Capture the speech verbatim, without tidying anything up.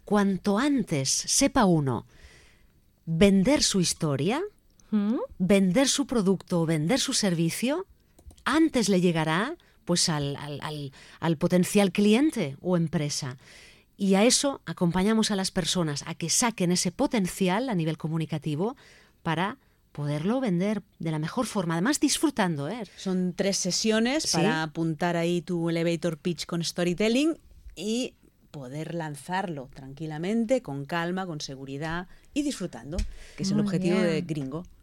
cuanto antes sepa uno vender su historia, ¿Mm? vender su producto o vender su servicio, antes le llegará pues al, al, al, al potencial cliente o empresa. Y a eso acompañamos a las personas a que saquen ese potencial a nivel comunicativo para poderlo vender de la mejor forma, además disfrutando, ¿eh? Son tres sesiones ¿Sí? para apuntar ahí tu elevator pitch con storytelling y poder lanzarlo tranquilamente, con calma, con seguridad y disfrutando, que es Muy el objetivo bien. de Gringo.